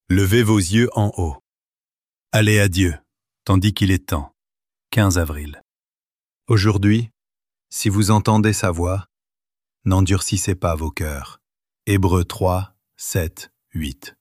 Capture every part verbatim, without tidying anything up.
Levez vos yeux en haut. Allez à Dieu, tandis qu'il est temps. quinze avril. Aujourd'hui, si vous entendez sa voix, n'endurcissez pas vos cœurs. Hébreux trois, sept, huit.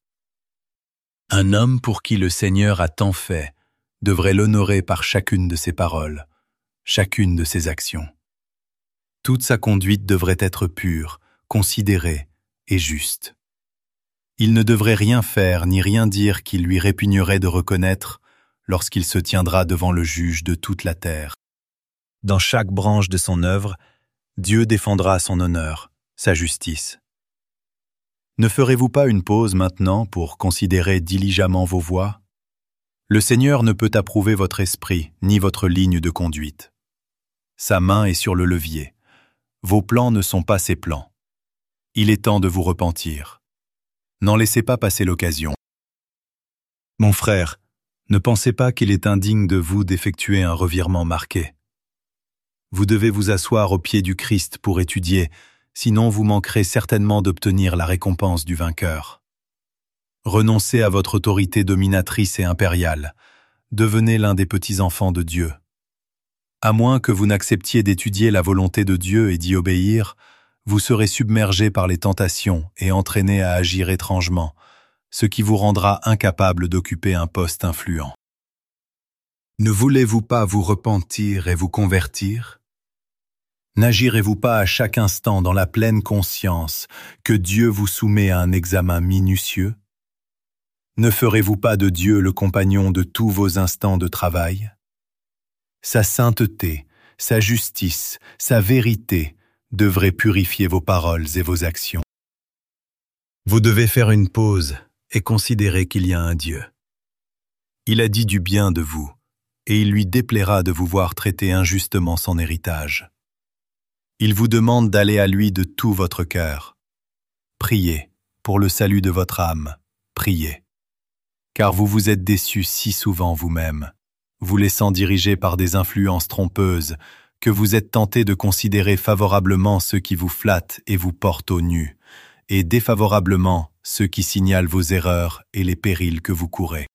Un homme pour qui le Seigneur a tant fait devrait l'honorer par chacune de ses paroles, chacune de ses actions. Toute sa conduite devrait être pure, considérée et juste. Il ne devrait rien faire ni rien dire qui lui répugnerait de reconnaître lorsqu'il se tiendra devant le juge de toute la terre. Dans chaque branche de son œuvre, Dieu défendra son honneur, sa justice. Ne ferez-vous pas une pause maintenant pour considérer diligemment vos voies? Le Seigneur ne peut approuver votre esprit ni votre ligne de conduite. Sa main est sur le levier. Vos plans ne sont pas ses plans. Il est temps de vous repentir. N'en laissez pas passer l'occasion. Mon frère, ne pensez pas qu'il est indigne de vous d'effectuer un revirement marqué. Vous devez vous asseoir au pied du Christ pour étudier, sinon vous manquerez certainement d'obtenir la récompense du vainqueur. Renoncez à votre autorité dominatrice et impériale. Devenez l'un des petits-enfants de Dieu. À moins que vous n'acceptiez d'étudier la volonté de Dieu et d'y obéir, vous serez submergé par les tentations et entraîné à agir étrangement, ce qui vous rendra incapable d'occuper un poste influent. Ne voulez-vous pas vous repentir et vous convertir? N'agirez-vous pas à chaque instant dans la pleine conscience que Dieu vous soumet à un examen minutieux? Ne ferez-vous pas de Dieu le compagnon de tous vos instants de travail? Sa sainteté, sa justice, sa vérité devraient purifier vos paroles et vos actions. Vous devez faire une pause et considérer qu'il y a un Dieu. Il a dit du bien de vous, et il lui déplaira de vous voir traiter injustement son héritage. Il vous demande d'aller à lui de tout votre cœur. Priez pour le salut de votre âme, priez. Car vous vous êtes déçus si souvent vous-même, vous laissant diriger par des influences trompeuses, que vous êtes tenté de considérer favorablement ceux qui vous flattent et vous portent au nu, et défavorablement ceux qui signalent vos erreurs et les périls que vous courez.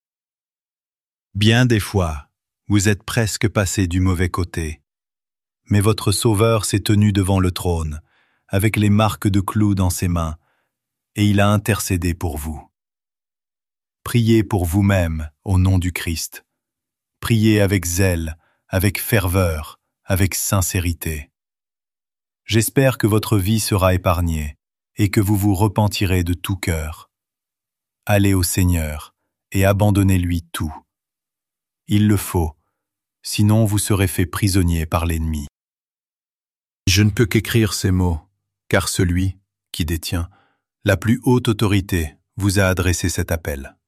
Bien des fois, vous êtes presque passé du mauvais côté, mais votre Sauveur s'est tenu devant le trône, avec les marques de clous dans ses mains, et il a intercédé pour vous. Priez pour vous-même au nom du Christ. Priez avec zèle, avec ferveur, avec sincérité. J'espère que votre vie sera épargnée et que vous vous repentirez de tout cœur. Allez au Seigneur et abandonnez-lui tout. Il le faut, sinon vous serez fait prisonnier par l'ennemi. Je ne peux qu'écrire ces mots, car celui qui détient la plus haute autorité vous a adressé cet appel.